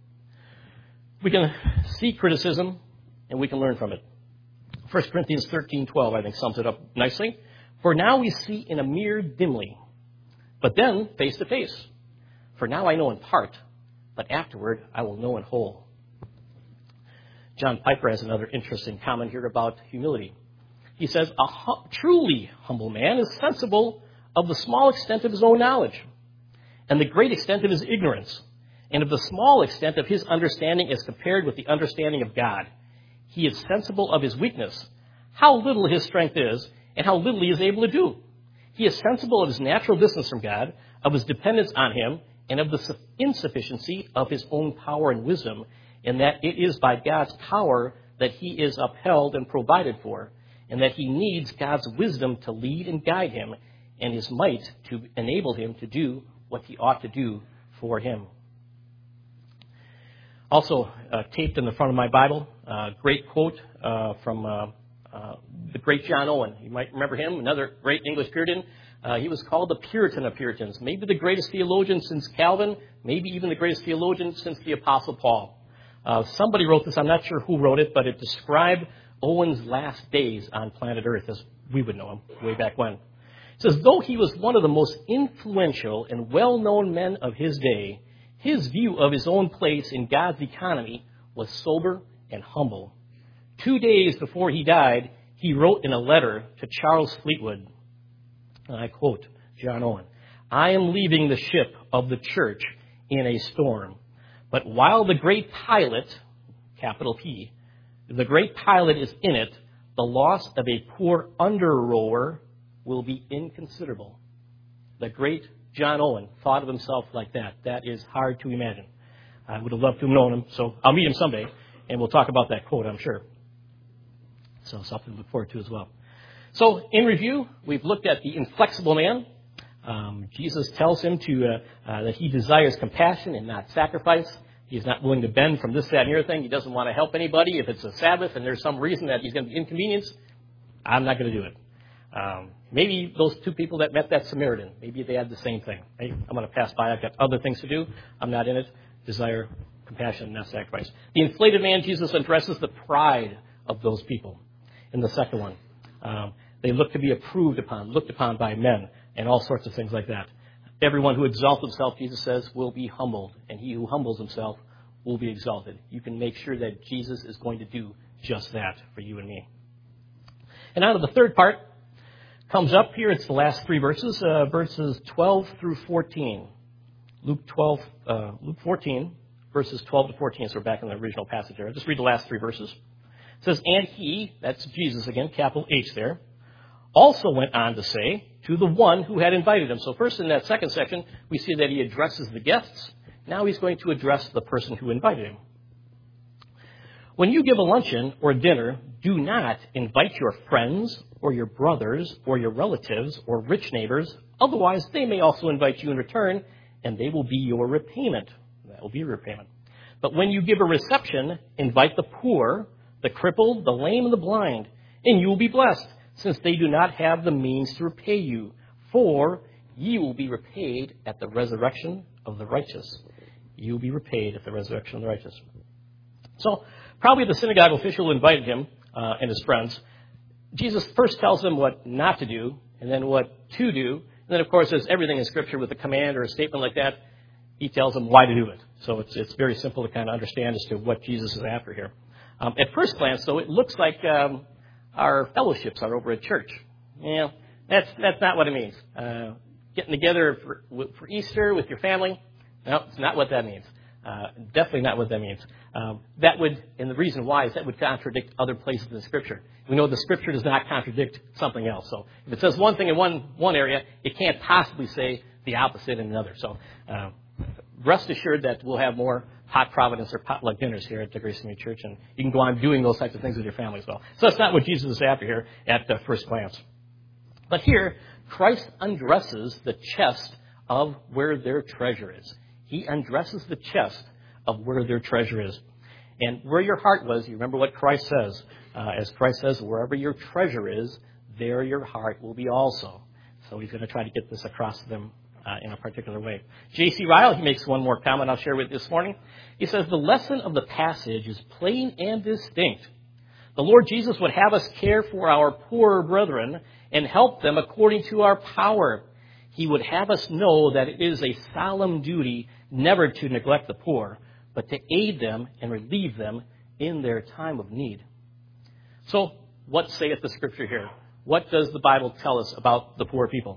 We can see criticism, and we can learn from it. First Corinthians thirteen twelve, I think, sums it up nicely. For now we see in a mirror dimly, but then face to face. For now I know in part, but afterward I will know in whole. John Piper has another interesting comment here about humility. He says, a hu- truly humble man is sensible of the small extent of his own knowledge, and the great extent of his ignorance, and of the small extent of his understanding as compared with the understanding of God. He is sensible of his weakness, how little his strength is, and how little he is able to do. He is sensible of his natural distance from God, of his dependence on him, and of the insufficiency of his own power and wisdom, and that it is by God's power that he is upheld and provided for, and that he needs God's wisdom to lead and guide him, and his might to enable him to do what he ought to do for him. Also, uh, taped in the front of my Bible, a uh, great quote uh, from uh, uh, the great John Owen. You might remember him, another great English Puritan. Uh, he was called the Puritan of Puritans, maybe the greatest theologian since Calvin, maybe even the greatest theologian since the Apostle Paul. Uh, somebody wrote this, I'm not sure who wrote it, but it described Owen's last days on planet Earth as we would know him way back when. It says, though he was one of the most influential and well-known men of his day, his view of his own place in God's economy was sober and humble. Two days before he died, he wrote in a letter to Charles Fleetwood, and I quote John Owen, I am leaving the ship of the church in a storm, but while the great pilot, capital P, the great pilot is in it, the loss of a poor under-rower will be inconsiderable. The great John Owen thought of himself like that. That is hard to imagine. I would have loved to have known him, so I'll meet him someday, and we'll talk about that quote, I'm sure. So something to look forward to as well. So in review, we've looked at the inflexible man. Um, Jesus tells him to uh, uh, that he desires compassion and not sacrifice. He's not willing to bend from this, that, and the other thing. He doesn't want to help anybody. If it's a Sabbath and there's some reason that he's going to be inconvenienced, I'm not going to do it. Um, maybe those two people that met that Samaritan, maybe they had the same thing. Hey, I'm going to pass by. I've got other things to do. I'm not in it. Desire compassion and not sacrifice. The inflated man, Jesus addresses the pride of those people. In the second one, um, they look to be approved upon, looked upon by men, and all sorts of things like that. Everyone who exalts himself, Jesus says, will be humbled, and he who humbles himself will be exalted. You can make sure that Jesus is going to do just that for you and me. And out of the third part comes up here. It's the last three verses, uh, verses twelve through fourteen. Luke twelve, uh, Luke fourteen, verses twelve to fourteen. So we're back in the original passage here. I'll just read the last three verses. It says, and he, that's Jesus again, capital H there, also went on to say to the one who had invited him. So first in that second section, we see that he addresses the guests. Now he's going to address the person who invited him. When you give a luncheon or dinner, do not invite your friends or your brothers or your relatives or rich neighbors. Otherwise, they may also invite you in return, and they will be your repayment. That will be your repayment. But when you give a reception, invite the poor, the crippled, the lame, and the blind, and you will be blessed, since they do not have the means to repay you. For you will be repaid at the resurrection of the righteous. You will be repaid at the resurrection of the righteous. So, probably the synagogue official who invited him uh, and his friends, Jesus first tells them what not to do, and then what to do. And then, of course, as everything in Scripture with a command or a statement like that, he tells them why to do it. So it's it's very simple to kind of understand as to what Jesus is after here. Um, at first glance, though, it looks like um, our fellowships are over at church. You know, that's that's not what it means. Uh, getting together for, for Easter with your family, no, it's not what that means. Uh, definitely not what that means. Um, that would, and the reason why is that would contradict other places in the Scripture. We know the Scripture does not contradict something else. So if it says one thing in one one area, it can't possibly say the opposite in another. So uh, rest assured that we'll have more hot providence or potluck dinners here at the Grace Community Church, and you can go on doing those types of things with your family as well. So that's not what Jesus is after here at the first glance. But here, Christ undresses the chest of where their treasure is. He undresses the chest of where their treasure is. And where your heart was, you remember what Christ says. Uh, as Christ says, wherever your treasure is, there your heart will be also. So he's going to try to get this across to them uh, in a particular way. J C Ryle, he makes one more comment I'll share with you this morning. He says, the lesson of the passage is plain and distinct. The Lord Jesus would have us care for our poorer brethren and help them according to our power. He would have us know that it is a solemn duty never to neglect the poor, but to aid them and relieve them in their time of need. So, what saith the Scripture here? What does the Bible tell us about the poor people?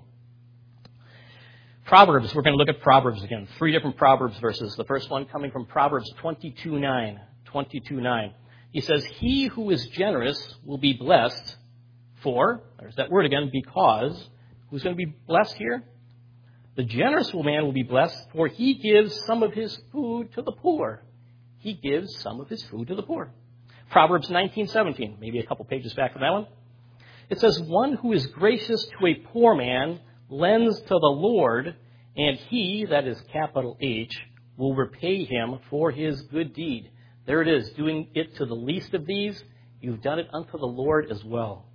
Proverbs, we're going to look at Proverbs again. Three different Proverbs verses. The first one coming from Proverbs twenty-two nine. twenty-two nine. He says, he who is generous will be blessed for, there's that word again, because, who's going to be blessed here? The generous man will be blessed, for he gives some of his food to the poor. He gives some of his food to the poor. Proverbs nineteen seventeen, maybe a couple pages back from that one. It says, one who is gracious to a poor man lends to the Lord, and he, that is capital H, will repay him for his good deed. There it is, doing it to the least of these, you've done it unto the Lord as well.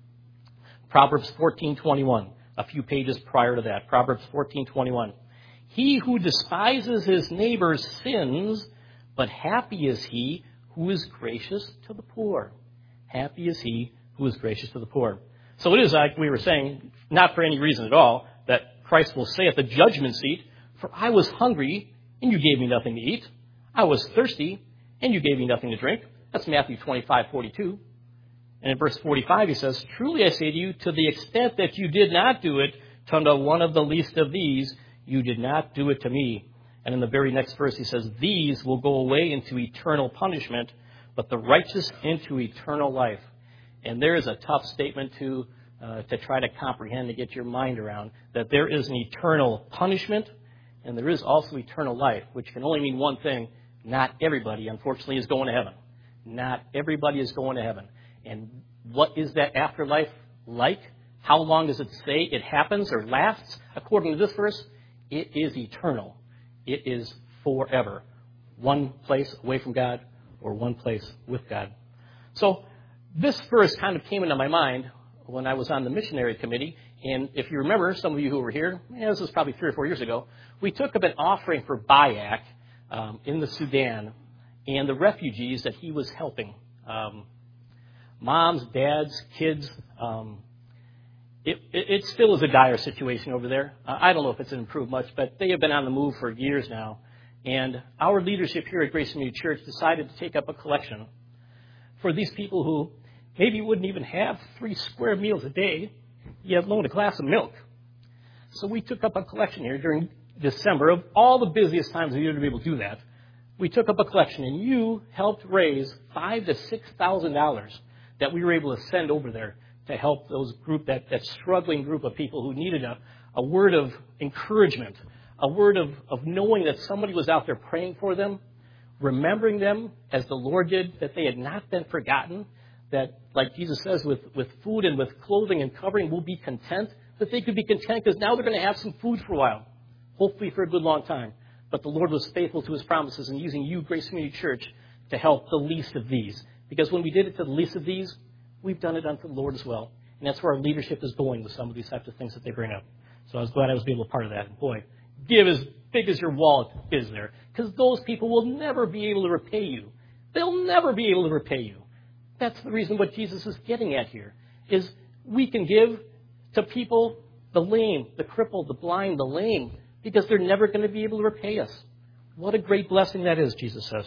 Proverbs fourteen twenty-one, a few pages prior to that. Proverbs fourteen twenty-one. He who despises his neighbor's sins, but happy is he who is gracious to the poor. Happy is he who is gracious to the poor. So it is, like we were saying, not for any reason at all, that Christ will say at the judgment seat, for I was hungry, and you gave me nothing to eat. I was thirsty, and you gave me nothing to drink. That's Matthew twenty-five forty-two. And in verse forty-five, he says, truly I say to you, to the extent that you did not do it to one of the least of these, you did not do it to me. And in the very next verse, he says, these will go away into eternal punishment, but the righteous into eternal life. And there is a tough statement to uh, to try to comprehend, to get your mind around, that there is an eternal punishment, and there is also eternal life, which can only mean one thing. Not everybody, unfortunately, is going to heaven. Not everybody is going to heaven. And what is that afterlife like? How long does it say it happens or lasts? According to this verse, it is eternal. It is forever. One place away from God or one place with God. So this verse kind of came into my mind when I was on the missionary committee. And if you remember, some of you who were here, yeah, this was probably three or four years ago, we took up an offering for Bayak um, in the Sudan and the refugees that he was helping. Um, moms, dads, kids. Um, it, it, it still is a dire situation over there. Uh, I don't know if it's improved much, but they have been on the move for years now. And our leadership here at Grace Community Church decided to take up a collection for these people who maybe wouldn't even have three square meals a day, yet alone a glass of milk. So we took up a collection here during December of all the busiest times of the year to be able to do that. We took up a collection, and you helped raise five to six thousand dollars that we were able to send over there to help those group that, that struggling group of people who needed a, a word of encouragement, a word of, of knowing that somebody was out there praying for them, remembering them as the Lord did, that they had not been forgotten, that, like Jesus says, with, with food and with clothing and covering, we'll be content, that they could be content because now they're going to have some food for a while, hopefully for a good long time. But the Lord was faithful to his promises in using you, Grace Community Church, to help the least of these. Because when we did it to the least of these, we've done it unto the Lord as well. And that's where our leadership is going with some of these types of things that they bring up. So I was glad I was able to be a part of that. And boy, give as big as your wallet is there. Because those people will never be able to repay you. They'll never be able to repay you. That's the reason what Jesus is getting at here, is we can give to people, the lame, the crippled, the blind, the lame, because they're never going to be able to repay us. What a great blessing that is, Jesus says.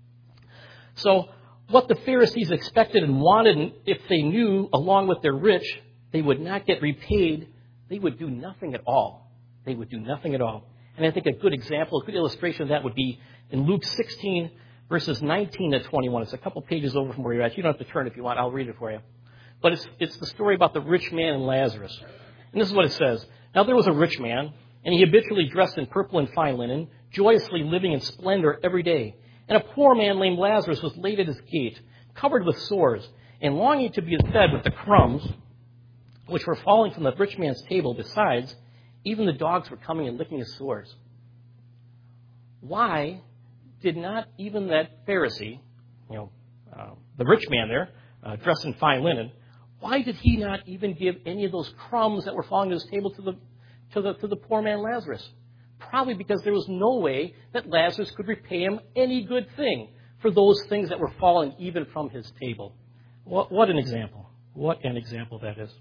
So what the Pharisees expected and wanted, if they knew, along with their rich, they would not get repaid, they would do nothing at all. They would do nothing at all. And I think a good example, a good illustration of that would be in Luke sixteen, verses nineteen to twenty-one. It's a couple pages over from where you're at. You don't have to turn if you want. I'll read it for you. But it's, it's the story about the rich man and Lazarus. And this is what it says. Now there was a rich man, and he habitually dressed in purple and fine linen, joyously living in splendor every day. And a poor man named Lazarus was laid at his gate, covered with sores, and longing to be fed with the crumbs which were falling from the rich man's table. Besides, even the dogs were coming and licking his sores. Why did not even that Pharisee, you know, uh, the rich man there, uh, dressed in fine linen, why did he not even give any of those crumbs that were falling to his table to the to the to the poor man Lazarus? Probably because there was no way that Lazarus could repay him any good thing for those things that were falling even from his table. What, what an example. What an example that is.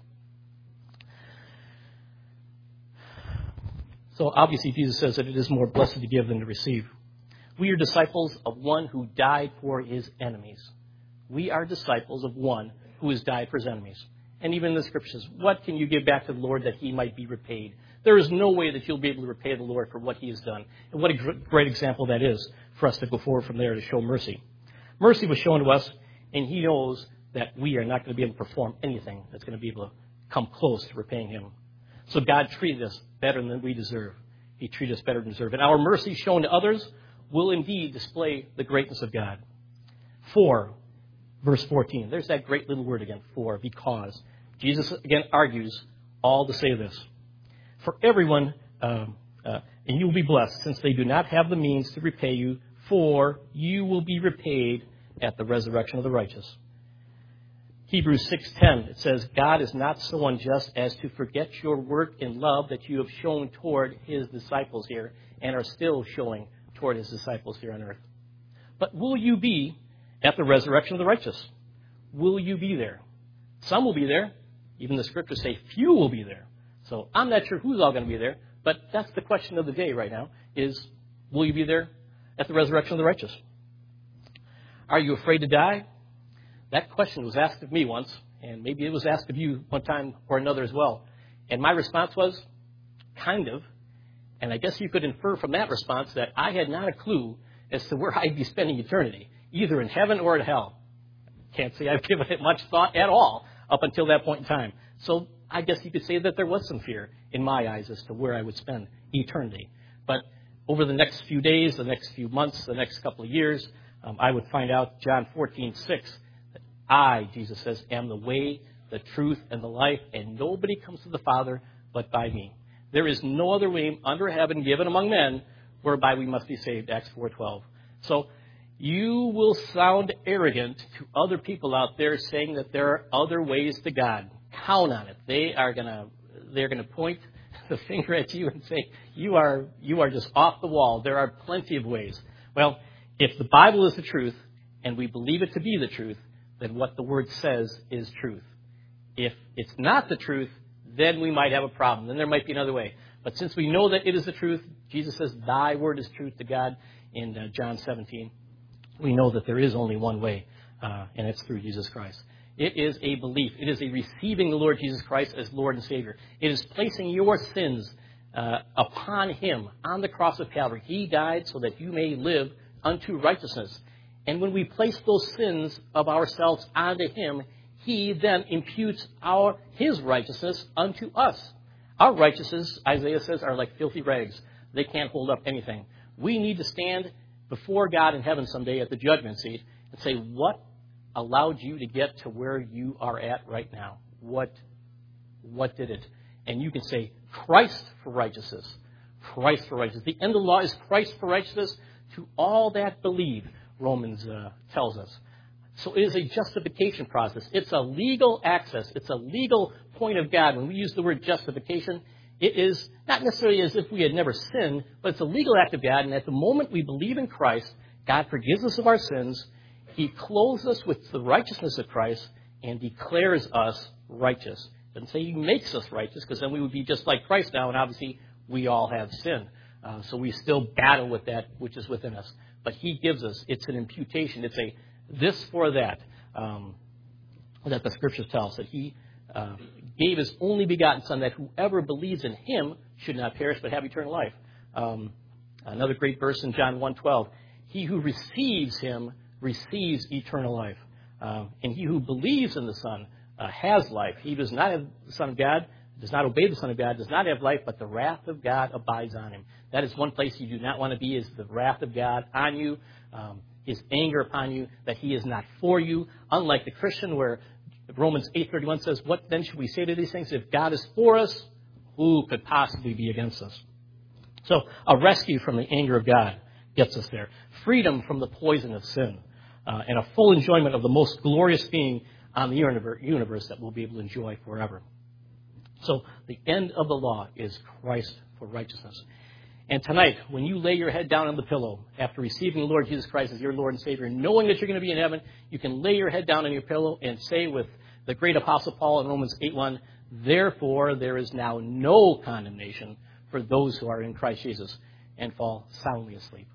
So obviously Jesus says that it is more blessed to give than to receive. We are disciples of one who died for his enemies. We are disciples of one who has died for his enemies. And even in the scriptures, what can you give back to the Lord that he might be repaid? There is no way that you'll be able to repay the Lord for what he has done. And what a great example that is for us to go forward from there to show mercy. Mercy was shown to us, and he knows that we are not going to be able to perform anything that's going to be able to come close to repaying him. So God treated us better than we deserve. He treated us better than we deserve. And our mercy shown to others will indeed display the greatness of God. For, verse fourteen, there's that great little word again, for, because. Jesus again argues all to say this. for everyone, um, uh, and you will be blessed, since they do not have the means to repay you, for you will be repaid at the resurrection of the righteous. Hebrews six ten, it says, God is not so unjust as to forget your work and love that you have shown toward his disciples here and are still showing toward his disciples here on earth. But will you be at the resurrection of the righteous? Will you be there? Some will be there. Even the scriptures say few will be there. So I'm not sure who's all going to be there, but that's the question of the day right now is, will you be there at the resurrection of the righteous? Are you afraid to die? That question was asked of me once, and maybe it was asked of you one time or another as well. And my response was, kind of. And I guess you could infer from that response that I had not a clue as to where I'd be spending eternity, either in heaven or in hell. Can't say I've given it much thought at all up until that point in time. So I guess you could say that there was some fear in my eyes as to where I would spend eternity. But over the next few days, the next few months, the next couple of years, um, I would find out John fourteen six. I, Jesus says, am the way, the truth, and the life, and nobody comes to the Father but by me. There is no other way under heaven given among men whereby we must be saved, Acts four twelve. So you will sound arrogant to other people out there saying that there are other ways to God. Count on it. They are gonna they're gonna point the finger at you and say, You are you are just off the wall. There are plenty of ways. Well, if the Bible is the truth, and we believe it to be the truth, then what the Word says is truth. If it's not the truth, then we might have a problem. Then there might be another way. But since we know that it is the truth, Jesus says, thy word is truth to God in uh, John seventeen. We know that there is only one way, uh, and it's through Jesus Christ. It is a belief. It is a receiving the Lord Jesus Christ as Lord and Savior. It is placing your sins uh, upon him on the cross of Calvary. He died so that you may live unto righteousness. And when we place those sins of ourselves onto him, he then imputes our his righteousness unto us. Our righteousness, Isaiah says, are like filthy rags. They can't hold up anything. We need to stand before God in heaven someday at the judgment seat and say, what allowed you to get to where you are at right now? What, what did it? And you can say, Christ for righteousness. Christ for righteousness. The end of the law is Christ for righteousness to all that believe. Romans uh, tells us. So it is a justification process. It's a legal access. It's a legal point of God. When we use the word justification, it is not necessarily as if we had never sinned, but it's a legal act of God. And at the moment we believe in Christ, God forgives us of our sins. He clothes us with the righteousness of Christ and declares us righteous. Doesn't say he makes us righteous, because then we would be just like Christ now, and obviously we all have sin. Uh, so we still battle with that which is within us. But he gives us, it's an imputation, it's a this for that, um, that the scriptures tell us, that he uh, gave his only begotten Son, that whoever believes in him should not perish but have eternal life. Um, another great verse in John one twelve, he who receives him receives eternal life. Uh, and he who believes in the Son uh, has life. He does not have the Son of God, does not obey the Son of God, does not have life, but the wrath of God abides on him. That is one place you do not want to be, is the wrath of God on you, um, his anger upon you, that he is not for you. Unlike the Christian, where Romans eight thirty-one says, what then should we say to these things? If God is for us, who could possibly be against us? So a rescue from the anger of God gets us there. Freedom from the poison of sin. Uh, and a full enjoyment of the most glorious being on the universe that we'll be able to enjoy forever. So the end of the law is Christ for righteousness. And tonight, when you lay your head down on the pillow after receiving the Lord Jesus Christ as your Lord and Savior, knowing that you're going to be in heaven, you can lay your head down on your pillow and say with the great Apostle Paul in Romans eight one, therefore there is now no condemnation for those who are in Christ Jesus, and fall soundly asleep.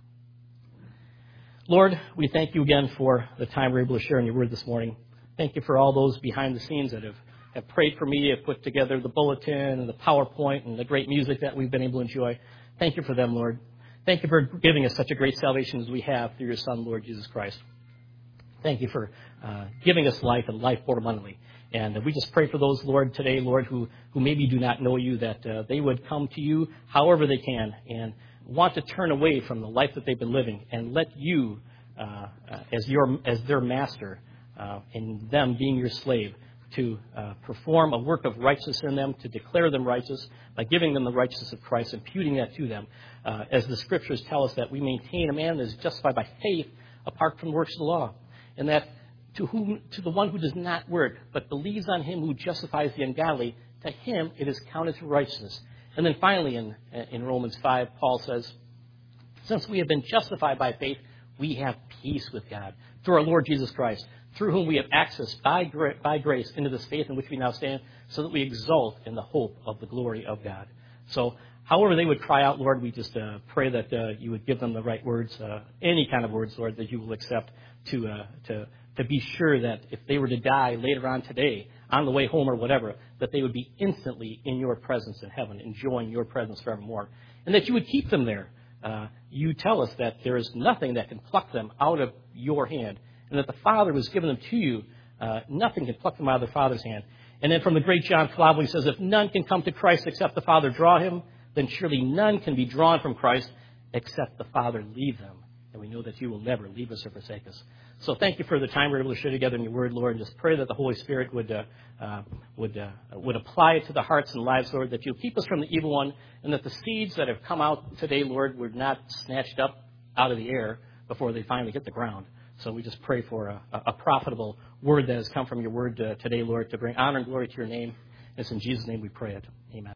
Lord, we thank you again for the time we're able to share in your word this morning. Thank you for all those behind the scenes that have, have prayed for me, have put together the bulletin and the PowerPoint and the great music that we've been able to enjoy. Thank you for them, Lord. Thank you for giving us such a great salvation as we have through your Son, Lord Jesus Christ. Thank you for uh, giving us life and life more abundantly. And we just pray for those, Lord, today, Lord, who, who maybe do not know you, that uh, they would come to you however they can and want to turn away from the life that they've been living and let you, uh, uh, as your as their master, uh, and them being your slave, to uh, perform a work of righteousness in them, to declare them righteous by giving them the righteousness of Christ, imputing that to them. Uh, as the scriptures tell us that we maintain a man that is justified by faith apart from the works of the law. And that to whom, to the one who does not work, but believes on him who justifies the ungodly, to him it is counted to righteousness. And then finally in, in Romans five, Paul says, since we have been justified by faith, we have peace with God through our Lord Jesus Christ, through whom we have access by, gra- by grace into this faith in which we now stand, so that we exult in the hope of the glory of God. So however they would cry out, Lord, we just uh, pray that uh, you would give them the right words, uh, any kind of words, Lord, that you will accept to uh, to to be sure that if they were to die later on today, on the way home or whatever, that they would be instantly in your presence in heaven, enjoying your presence forevermore, and that you would keep them there. Uh, you tell us that there is nothing that can pluck them out of your hand, and that the Father was given them to you. Uh, nothing can pluck them out of the Father's hand. And then from the great John Calvin, he says, if none can come to Christ except the Father draw him, then surely none can be drawn from Christ except the Father leave them. And we know that you will never leave us or forsake us. So thank you for the time we were able to share together in your word, Lord, and just pray that the Holy Spirit would uh, uh, would uh, would apply it to the hearts and lives, Lord, that you'll keep us from the evil one, and that the seeds that have come out today, Lord, were not snatched up out of the air before they finally hit the ground. So we just pray for a, a profitable word that has come from your word uh, today, Lord, to bring honor and glory to your name. It's in Jesus' name we pray it. Amen.